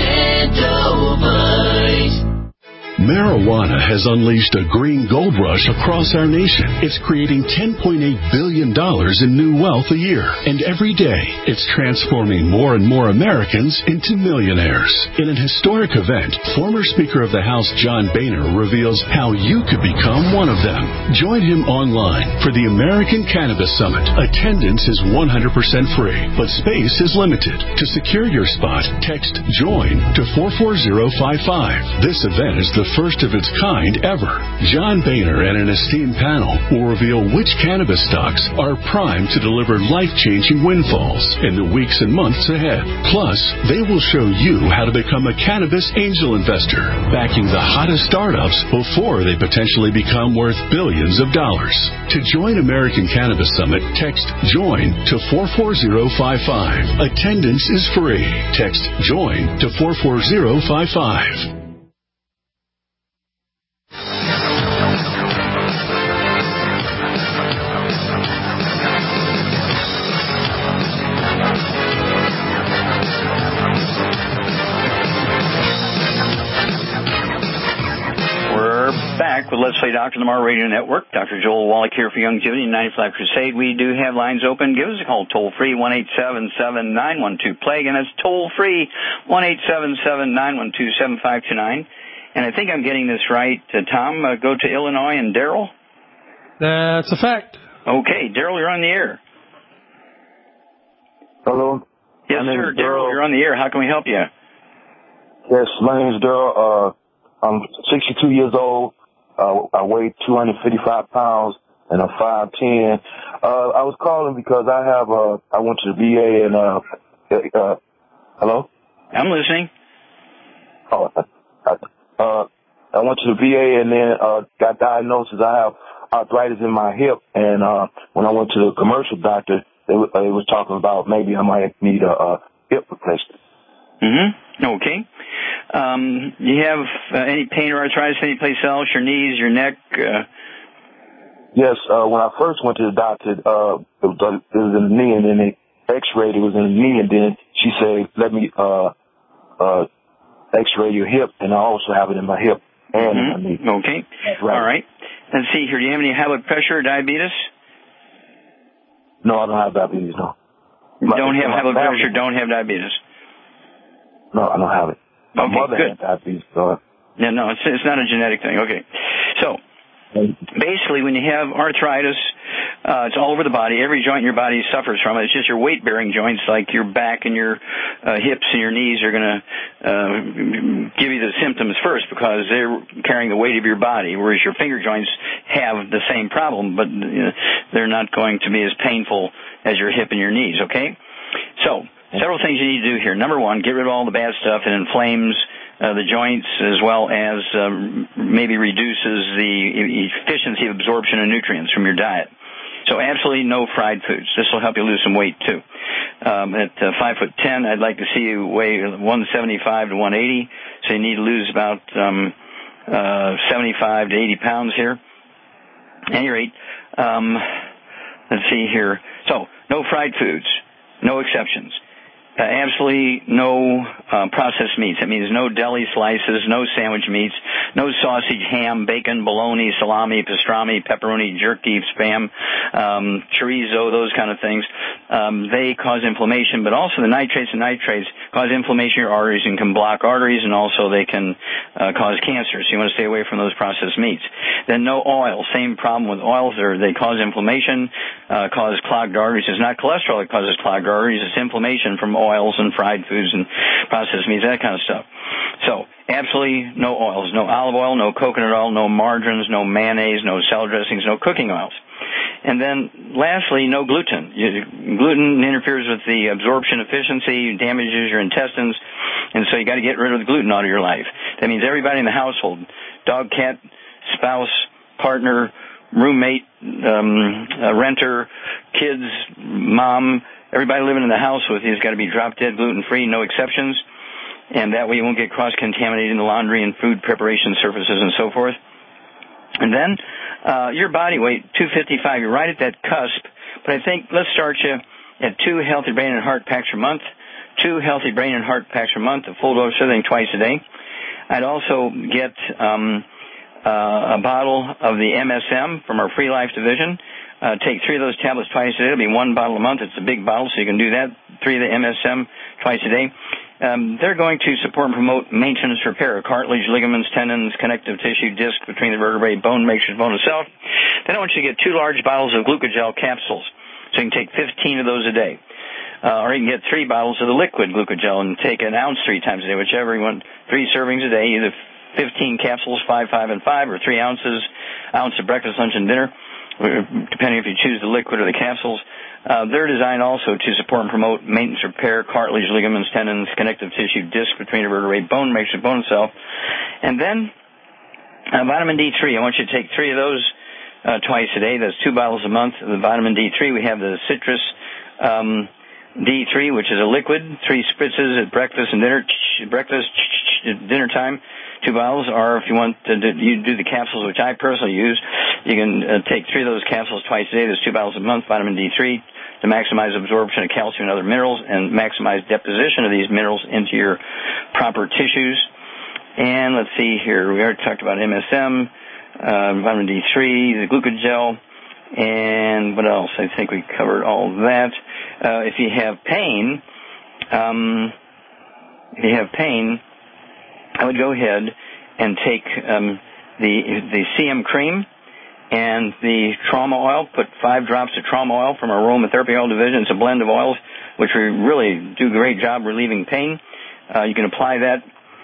Extendivite. Marijuana has unleashed a green gold rush across our nation. It's creating ten point eight billion dollars in new wealth a year. And every day, it's transforming more and more Americans into millionaires. In an historic event, former Speaker of the House John Boehner reveals how you could become one of them. Join him online for the American Cannabis Summit. Attendance is one hundred percent free, but space is limited. To secure your spot, text JOIN to four four zero five five. This event is the first of its kind ever. John Boehner and an esteemed panel will reveal which cannabis stocks are primed to deliver life-changing windfalls in the weeks and months ahead. Plus, they will show you how to become a cannabis angel investor, backing the hottest startups before they potentially become worth billions of dollars. To join American Cannabis Summit, text JOIN to four four zero five five. Attendance is free. Text JOIN to four four zero five five. Doctor Lamar Radio Network. Doctor Joel Wallach here for Youngevity and ninety-five Crusade. We do have lines open. Give us a call toll-free, one eight seven seven, nine one two, plague, and that's toll-free, one eight seven seven, nine one two, seven five two nine. And I think I'm getting this right. Uh, Tom, uh, go to Illinois and Daryl? That's a fact. Okay, Daryl, you're on the air. Hello. Yes, sir, Daryl, you're on the air. How can we help you? Yes, my name is Daryl. Uh, I'm sixty-two years old. Uh, I weigh two hundred fifty-five pounds, and I'm five ten. Uh, I was calling because I have, uh, I went to the V A and, uh, uh, hello? I'm listening. Oh, I, uh, I went to the V A and then, uh, got diagnosed as I have arthritis in my hip. And, uh, when I went to the commercial doctor, they, uh, they was talking about maybe I might need a, a hip replacement. Mm-hmm. Okay. Um, you have uh, any pain or arthritis anyplace else, your knees, your neck? Uh... Yes, uh, when I first went to the doctor, uh, it was, uh, it was in the knee, and then they x-rayed, it was in the knee, and then she said, let me, uh, uh, x-ray your hip, and I also have it in my hip and mm-hmm. in my knee. Okay. Right. All right. Let's see here. Do you have any high blood pressure or diabetes? No, I don't have diabetes, no. My, don't have high blood pressure, don't have diabetes? No, I don't have it. My okay, mother good. had diabetes, so. Yeah, no, it's, it's not a genetic thing. Okay. So, basically, when you have arthritis, uh, it's all over the body. Every joint in your body suffers from it. It's just your weight-bearing joints, like your back and your uh, hips and your knees, are going to uh, give you the symptoms first because they're carrying the weight of your body, whereas your finger joints have the same problem, but uh, they're not going to be as painful as your hip and your knees, okay? So, several things you need to do here. Number one, get rid of all the bad stuff that inflames Uh, the joints, as well as um, maybe reduces the efficiency of absorption of nutrients from your diet. So absolutely no fried foods. This will help you lose some weight too. Um, at uh, five foot ten, I'd like to see you weigh one seventy-five to one eighty. So you need to lose about um, uh, seventy-five to eighty pounds here. At any rate, um, let's see here. So no fried foods, no exceptions. Uh, absolutely no uh, processed meats. That means no deli slices, no sandwich meats, no sausage, ham, bacon, bologna, salami, pastrami, pepperoni, jerky, spam, um, chorizo, those kind of things. Um, they cause inflammation, but also the nitrates and nitrates cause inflammation in your arteries and can block arteries, and also they can uh, cause cancer. So you want to stay away from those processed meats. Then no oil. Same problem with oils. They're, they cause inflammation, uh, cause clogged arteries. It's not cholesterol that causes clogged arteries. It's inflammation from oils and fried foods and processed meats, that kind of stuff. So, absolutely no oils, no olive oil, no coconut oil, no margarines, no mayonnaise, no salad dressings, no cooking oils. And then, lastly, no gluten. You, gluten interferes with the absorption efficiency, damages your intestines, and so you got to get rid of the gluten out of your life. That means everybody in the household, dog, cat, spouse, partner, roommate, um, uh, renter, kids, mom, everybody living in the house with you has got to be drop-dead, gluten-free, no exceptions. And that way you won't get cross-contaminated in the laundry and food preparation surfaces and so forth. And then uh, your body weight, two fifty-five, you're right at that cusp. But I think let's start you at two healthy brain and heart packs per month, two healthy brain and heart packs per month, a full dose of everything twice a day. I'd also get um, uh, a bottle of the M S M from our Free Life division. Uh, take three of those tablets twice a day. It'll be one bottle a month. It's a big bottle, so you can do that. Three of the M S M twice a day. Um, they're going to support and promote maintenance repair, cartilage, ligaments, tendons, connective tissue, disc between the vertebrae, bone makeshift bone itself. Then I want you to get two large bottles of glucogel capsules. So you can take fifteen of those a day. Uh, or you can get three bottles of the liquid glucogel and take an ounce three times a day, whichever you want. Three servings a day, either fifteen capsules, five, five, and five, or three ounces, ounce of breakfast, lunch, and dinner, depending if you choose the liquid or the capsules. Uh, they're designed also to support and promote maintenance repair, cartilage, ligaments, tendons, connective tissue, disc between the vertebrae, bone makeshift bone itself. And then uh, vitamin D three. I want you to take three of those uh, twice a day. That's two bottles a month of the vitamin D three. We have the citrus um, D three, which is a liquid, three spritzes at breakfast and dinner, breakfast, dinner time. Two bottles, or if you want to do, you do the capsules, which I personally use, you can uh, take three of those capsules twice a day. There's two bottles a month, vitamin D three, to maximize absorption of calcium and other minerals and maximize deposition of these minerals into your proper tissues. And let's see here, we already talked about M S M. uh, vitamin D three, the glucogel, and what else? I think we covered all of that. Uh, if you have pain, um, if you have pain, I would go ahead and take um, the the C M cream and the trauma oil. Put five drops of trauma oil from our aromatherapy oil division. It's a blend of oils which we really do a great job relieving pain. Uh, you can apply that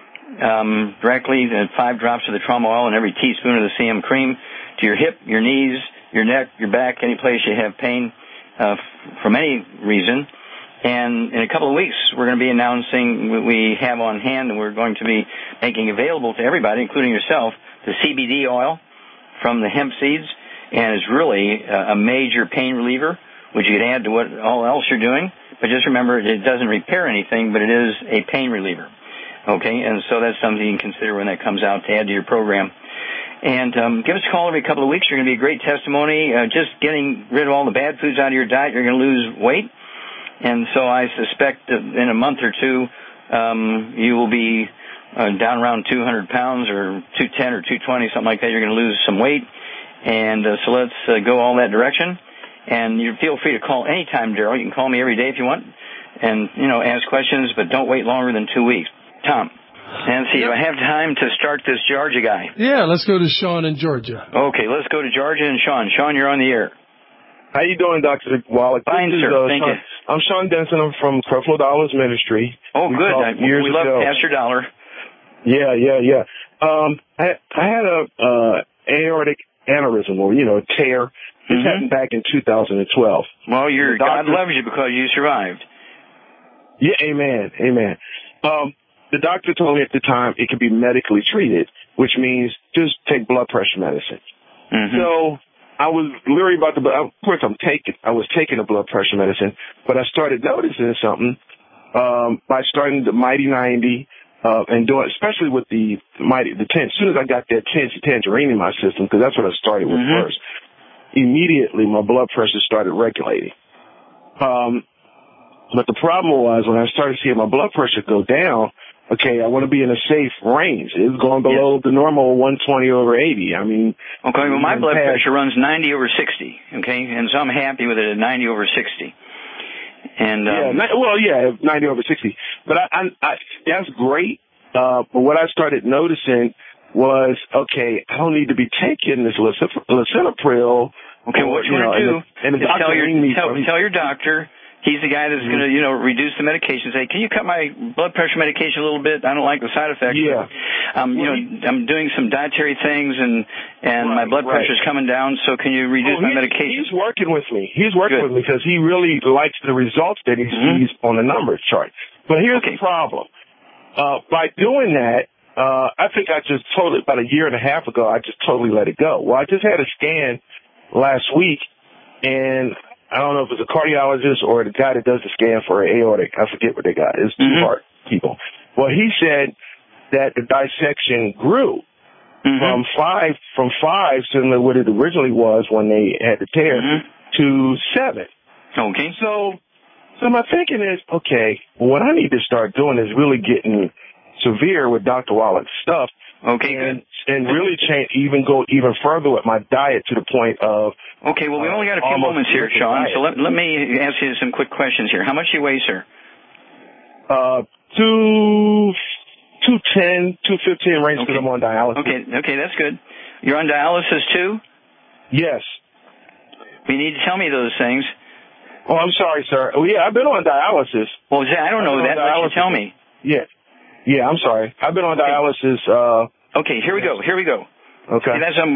um, directly, uh, five drops of the trauma oil and every teaspoon of the C M cream to your hip, your knees, your neck, your back, any place you have pain uh, from any reason. And in a couple of weeks, we're going to be announcing what we have on hand, and we're going to be making available to everybody, including yourself, the C B D oil from the hemp seeds, and it's really a major pain reliever, which you can add to what all else you're doing. But just remember, it doesn't repair anything, but it is a pain reliever. Okay, and so that's something you can consider when that comes out to add to your program. And um, give us a call every couple of weeks. You're going to be a great testimony. Uh, just getting rid of all the bad foods out of your diet, you're going to lose weight. And so I suspect that in a month or two, um, you will be uh, down around two hundred pounds or two ten or two twenty, something like that. You're going to lose some weight. And uh, so let's uh, go all that direction. And you feel free to call anytime, Daryl. You can call me every day if you want and, you know, ask questions, but don't wait longer than two weeks. Tom, Nancy, yep. Do I have time to start this Georgia guy? Yeah, let's go to Sean in Georgia. Okay, let's go to Georgia and Sean. Sean, you're on the air. How you doing, Doctor Wallach? Fine, this sir. Is, uh, Thank Sean, you. I'm Sean Denson. I'm from Creflo Dollar's ministry. Oh, we good. I, years we love ago. Pastor Dollar. Yeah, yeah, yeah. Um, I, I had a uh, aortic aneurysm, or you know, a tear. This mm-hmm. happened back in two thousand twelve. Well, your doctor, God loves you because you survived. Yeah, amen, amen. Um, the doctor told me at the time it could be medically treated, which means just take blood pressure medicine. Mm-hmm. So I was leery about the, of course I'm taking, I was taking the blood pressure medicine, but I started noticing something, um, by starting the Mighty ninety, uh, and doing, especially with the Mighty, the ten, as soon as I got that ten tangerine in my system, because that's what I started with mm-hmm. first, immediately my blood pressure started regulating. Um, but the problem was when I started seeing my blood pressure go down, okay, I want to be in a safe range. It's going below yeah. the normal one twenty over eighty. I mean... Okay, well, my blood past. pressure runs ninety over sixty, okay? And so I'm happy with it at ninety over sixty. And um, yeah, well, yeah, ninety over sixty. But I, I, I that's great. Uh, but what I started noticing was, okay, I don't need to be taking this lisinopril. Okay, well, what you, you want to do and the, and the is tell your, tell, tell your doctor... He's the guy that's mm-hmm. going to, you know, reduce the medication. Say, can you cut my blood pressure medication a little bit? I don't like the side effects. Yeah. Um, you well, know, he, I'm doing some dietary things, and and right, my blood right. pressure's coming down. So can you reduce oh, my medication? He's working with me. He's working Good. with me because he really likes the results that he mm-hmm. sees on the numbers chart. But here's okay. the problem. Uh, by doing that, uh, I think I just totally, about a year and a half ago, I just totally let it go. Well, I just had a scan last week, and I don't know if it's a cardiologist or the guy that does the scan for aortic. I forget what they got. It's two mm-hmm. heart people. Well, he said that the dissection grew mm-hmm. from five, from five, similar to what it originally was when they had the tear, mm-hmm. to seven. Okay. So, so my thinking is, okay, well, what I need to start doing is really getting severe with Doctor Wallach's stuff. Okay, and, good. And really change, even go even further with my diet to the point of... Okay, well, we only got a few moments here, Sean, so let, let me ask you some quick questions here. How much do you weigh, sir? Uh, two, two ten, two fifteen range because okay. I'm on dialysis. Okay, okay, that's good. You're on dialysis, too? Yes. You need to tell me those things. Oh, I'm sorry, sir. Oh, yeah, I've been on dialysis. Well, I don't know that. Why don't you tell me? Yeah. Yeah, I'm sorry. I've been on dialysis. Uh, okay, here we go. Here we go. Okay. See, that's um.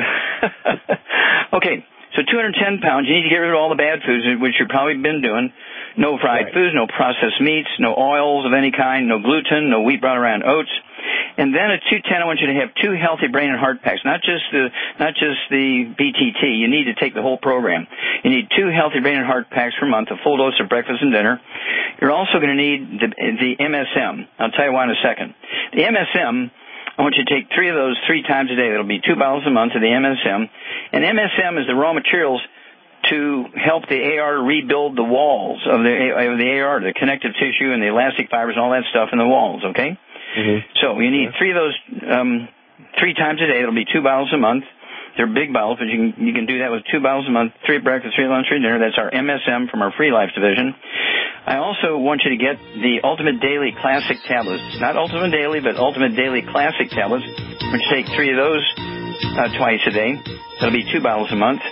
okay, so two hundred ten pounds. You need to get rid of all the bad foods, which you've probably been doing. No fried right. foods, no processed meats, no oils of any kind, no gluten, no wheat brought around oats. And then at two ten, I want you to have two healthy brain and heart packs, not just the not just the B T T. You need to take the whole program. You need two healthy brain and heart packs per month, a full dose of breakfast and dinner. You're also going to need the, the M S M. I'll tell you why in a second. The M S M, I want you to take three of those three times a day. That'll be two bottles a month of the M S M. And M S M is the raw materials to help the A R rebuild the walls of the, of the A R, the connective tissue and the elastic fibers and all that stuff in the walls, okay? Mm-hmm. So you need three of those um, three times a day. It'll be two bottles a month. They're big bottles, but you can, you can do that with two bottles a month, three at breakfast, three at lunch, three at dinner. That's our M S M from our Free Life division. I also want you to get the Ultimate Daily Classic tablets. Not Ultimate Daily, but Ultimate Daily Classic tablets. We're going to take three of those uh, twice a day. That'll be two bottles a month.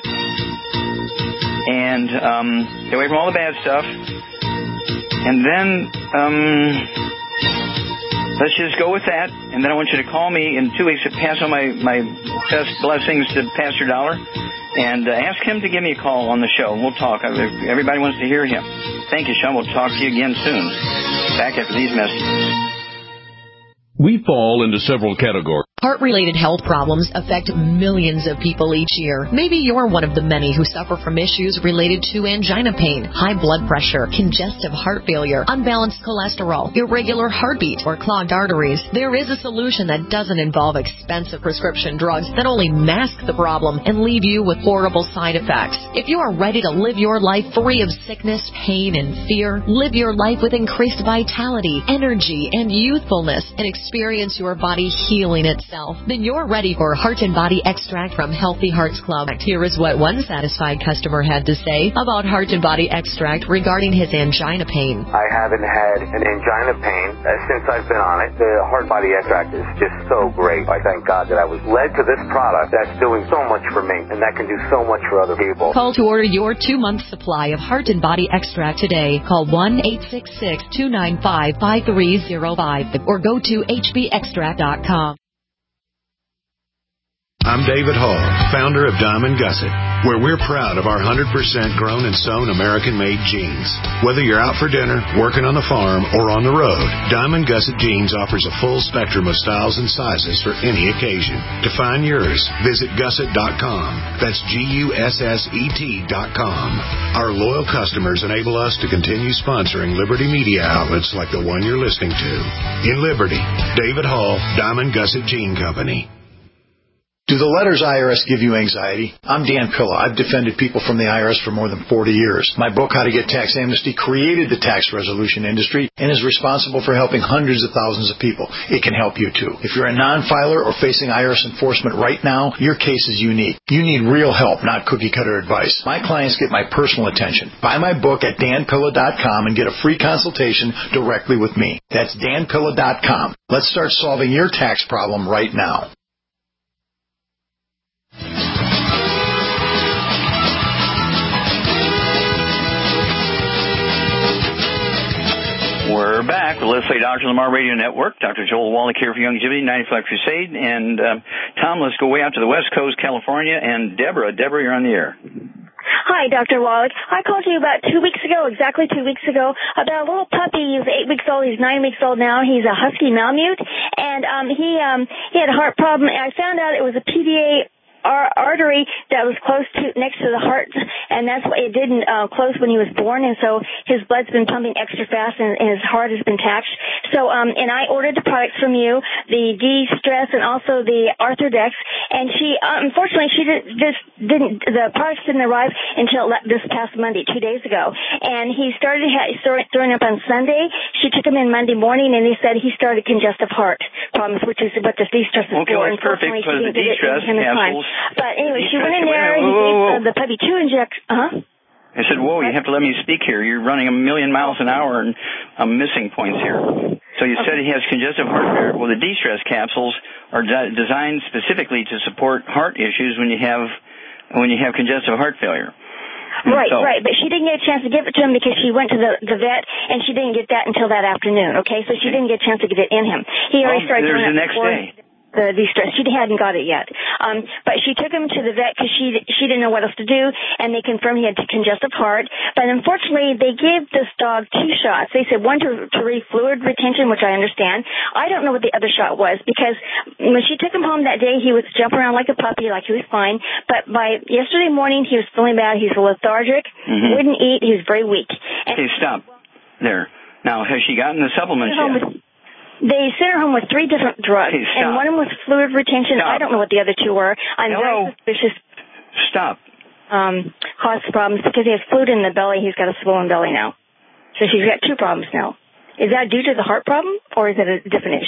And um, get away from all the bad stuff. And then um, let's just go with that. And then I want you to call me in two weeks to pass on my, my best blessings to Pastor Dollar. And uh, ask him to give me a call on the show. We'll talk. Everybody wants to hear him. Thank you, Sean. We'll talk to you again soon. Back after these messages. We fall into several categories. Heart-related health problems affect millions of people each year. Maybe you're one of the many who suffer from issues related to angina pain, high blood pressure, congestive heart failure, unbalanced cholesterol, irregular heartbeat, or clogged arteries. There is a solution that doesn't involve expensive prescription drugs that only mask the problem and leave you with horrible side effects. If you are ready to live your life free of sickness, pain, and fear, live your life with increased vitality, energy, and youthfulness, and experience your body healing itself, then you're ready for Heart and Body Extract from Healthy Hearts Club. Here is what one satisfied customer had to say about Heart and Body Extract regarding his angina pain. I haven't had an angina pain uh, since I've been on it. The Heart and Body Extract is just so great. I thank God that I was led to this product that's doing so much for me, and that can do so much for other people. Call to order your two-month supply of Heart and Body Extract today. Call one eight six six, two nine five, five three zero five or go to h b extract dot com. I'm David Hall, founder of Diamond Gusset, where we're proud of our one hundred percent grown and sewn American-made jeans. Whether you're out for dinner, working on the farm, or on the road, Diamond Gusset Jeans offers a full spectrum of styles and sizes for any occasion. To find yours, visit gusset dot com. That's G U S S E T dot com. Our loyal customers enable us to continue sponsoring Liberty media outlets like the one you're listening to. In Liberty, David Hall, Diamond Gusset Jean Company. Do the letters I R S give you anxiety? I'm Dan Pilla. I've defended people from the I R S for more than forty years. My book, How to Get Tax Amnesty, created the tax resolution industry and is responsible for helping hundreds of thousands of people. It can help you, too. If you're a non-filer or facing I R S enforcement right now, your case is unique. You need real help, not cookie-cutter advice. My clients get my personal attention. Buy my book at dan pilla dot com and get a free consultation directly with me. That's dan pilla dot com. Let's start solving your tax problem right now. We're back with Let's Play Doctor Lamar Radio Network. Doctor Joel Wallach here for Youngevity, ninety-five Crusade. And um, Tom, let's go way out to the West Coast, California. And Deborah, Deborah, you're on the air. Hi, Doctor Wallach. I called you about two weeks ago, exactly two weeks ago, about a little puppy. He's eight weeks old. He's nine weeks old now. He's a husky Malamute, and um, he um, he had a heart problem. And I found out it was a P V A Our artery that was close to next to the heart, and that's why it didn't uh, close when he was born, and so his blood's been pumping extra fast, and, and his heart has been taxed. So, um, and I ordered the products from you, the D-Stress and also the Arthrodex, and she, uh, unfortunately, she did, just didn't. The products didn't arrive until this past Monday, two days ago, and he started ha- throwing up on Sunday. She took him in Monday morning, and he said he started congestive heart problems, which is what the D-Stress is okay, for. Well, that's perfect because the D-Stress capsules. But anyway, she went in there, he gave uh, the puppy two injections. Uh-huh. I said, whoa, you have to let me speak here. You're running a million miles an hour, and I'm missing points here. So you said he has congestive heart failure. Well, the D-Stress capsules are de- designed specifically to support heart issues when you have when you have congestive heart failure. Right, so, right, but she didn't get a chance to give it to him because she went to the, the vet, and she didn't get that until that afternoon, okay? So she didn't get a chance to get it in him. He already well, started doing doing the it next before. day. The D-Stress. She hadn't got it yet. Um, but she took him to the vet because she she didn't know what else to do, and they confirmed he had congestive heart. But unfortunately, they gave this dog two shots. They said one to, to read fluid retention, which I understand. I don't know what the other shot was because when she took him home that day, he was jumping around like a puppy, like he was fine. But by yesterday morning, he was feeling bad. He's lethargic, mm-hmm. wouldn't eat. He was very weak. And okay, stop there. Now, has she gotten the supplements yet? They sent her home with three different drugs, hey, and one of them was fluid retention. Stop. I don't know what the other two were. I'm Hello? very suspicious. Stop. Um, caused problems because he has fluid in the belly. He's got a swollen belly now. So she's got two problems now. Is that due to the heart problem, or is it a different issue?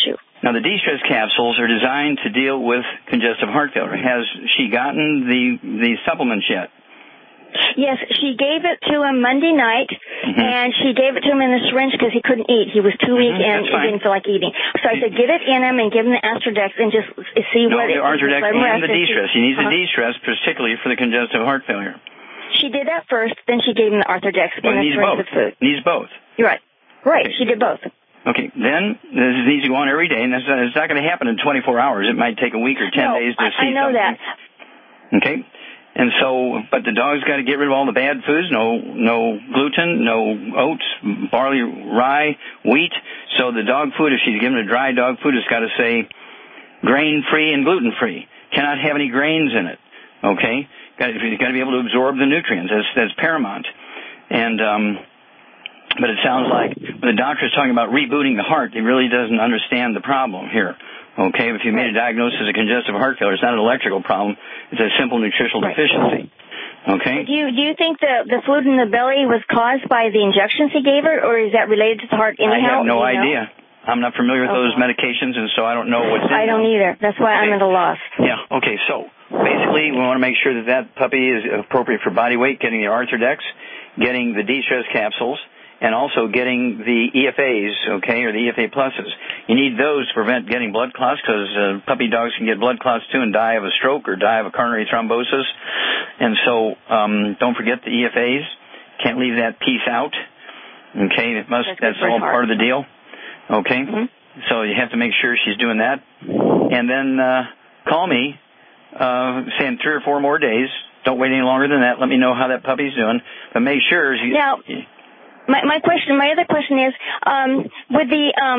Now, the de-stress capsules are designed to deal with congestive heart failure. Has she gotten the, the supplements yet? Yes, she gave it to him Monday night, mm-hmm. and she gave it to him in a syringe because he couldn't eat. He was too weak mm-hmm. and he didn't feel like eating. So I said, get it in him and give him the Arthrodex and just see no, what it is. No, the Arthrodex and the de-stress. He needs uh-huh. the de-stress, particularly for the congestive heart failure. She did that first, then she gave him the Arthrodex well, and a syringe of food. Needs both. You're right. Right, okay. She did both. Okay, then this needs to go on every day, and that's, it's not going to happen in twenty-four hours. It might take a week or ten no, days to I, see I know something. that. Okay, and so, but the dog's got to get rid of all the bad foods. No, no gluten, no oats, barley, rye, wheat. So the dog food, if she's given a dry dog food, it's got to say grain-free and gluten-free. Cannot have any grains in it. Okay, got you've got to be able to absorb the nutrients. That's that's paramount. And um. But it sounds like when the doctor is talking about rebooting the heart, he really doesn't understand the problem here. Okay, if you made a diagnosis of congestive heart failure, it's not an electrical problem. It's a simple nutritional right. deficiency. Okay? Do you, do you think the, the fluid in the belly was caused by the injections he gave her, or is that related to the heart anyhow? I have no you idea. Know? I'm not familiar with okay. those medications, and so I don't know what's in I don't them. either. That's why okay. I'm at a loss. Yeah, okay, so basically we want to make sure that that puppy is appropriate for body weight, getting the Arthrodex, getting the de-stress capsules, and also getting the E F As, okay, or the E F A pluses. You need those to prevent getting blood clots because uh, puppy dogs can get blood clots too and die of a stroke or die of a coronary thrombosis. And so um, don't forget the E F As. Can't leave that piece out. Okay, it must. That's, that's all part of the deal. Okay, mm-hmm. So you have to make sure she's doing that. And then uh, call me, uh, say in three or four more days. Don't wait any longer than that. Let me know how that puppy's doing. But make sure she... Now, My, my question, my other question is, um, with the um,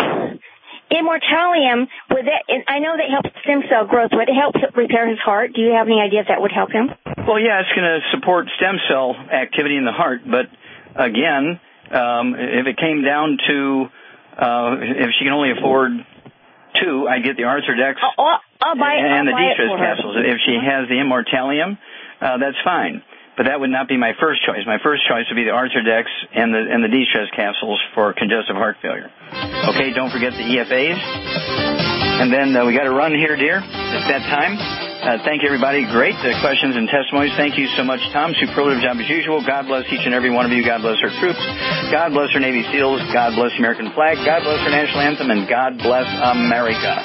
Immortalium, would that? I know that helps stem cell growth. Would it help repair his heart? Do you have any idea if that would help him? Well, yeah, it's going to support stem cell activity in the heart. But again, um, if it came down to uh, if she can only afford two, I'd get the Arthrodex I'll, I'll buy, and I'll the buy de-stress capsules. If she has the Immortalium, uh, that's fine. But that would not be my first choice. My first choice would be the Arthrodex and the and the de-stress capsules for congestive heart failure. Okay, don't forget the E F As. And then uh, we got to run here, dear. It's that time. Uh, thank you, everybody. Great uh, questions and testimonies. Thank you so much, Tom. Superlative job as usual. God bless each and every one of you. God bless our troops. God bless our Navy SEALs. God bless the American flag. God bless our national anthem. And God bless America.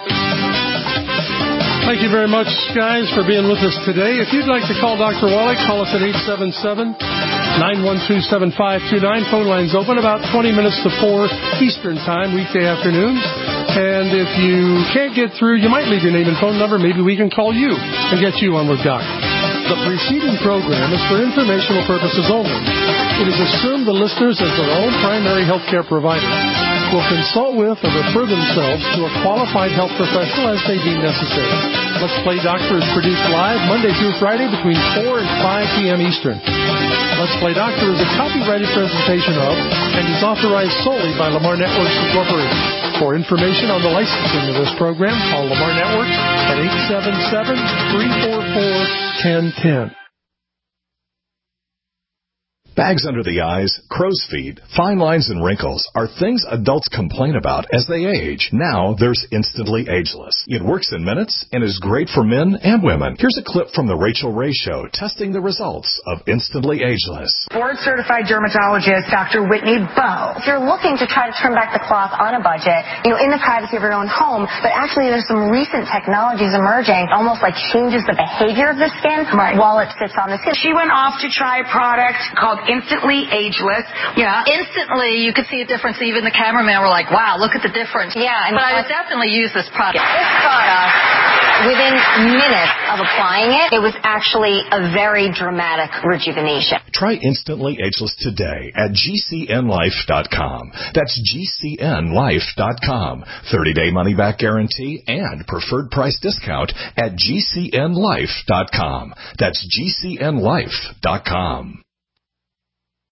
Thank you very much, guys, for being with us today. If you'd like to call Doctor Wallach, call us at eight seven seven, nine one two, seven five two nine. Phone lines open about twenty minutes to four Eastern Time, weekday afternoons. And if you can't get through, you might leave your name and phone number. Maybe we can call you and get you on with Doc. The preceding program is for informational purposes only. It is assumed the listeners, as their own primary health care provider, will consult with or refer themselves to a qualified health professional as they deem necessary. Let's Play Doctor is produced live Monday through Friday between four and five p.m. Eastern. Let's Play Doctor is a copyrighted presentation of and is authorized solely by Lamar Networks Incorporated. For information on the licensing of this program, call Lamar Networks at eight seven seven, three four four, one zero one zero. Bags under the eyes, crow's feet, fine lines, and wrinkles are things adults complain about as they age. Now there's Instantly Ageless. It works in minutes and is great for men and women. Here's a clip from the Rachel Ray Show testing the results of Instantly Ageless. Board-certified dermatologist Doctor Whitney Bowe. If you're looking to try to turn back the clock on a budget, you know, in the privacy of your own home, but actually there's some recent technologies emerging, almost like changes the behavior of the skin right. while it sits on the skin. She went off to try a product called Instantly Ageless. Yeah. Instantly, you could see a difference. Even the cameraman were like, wow, look at the difference. Yeah. And but I would definitely use this product. This product, within minutes of applying it, it was actually a very dramatic rejuvenation. Try Instantly Ageless today at G C N life dot com. That's G C N life dot com. thirty-day money-back guarantee and preferred price discount at G C N life dot com. That's G C N life dot com.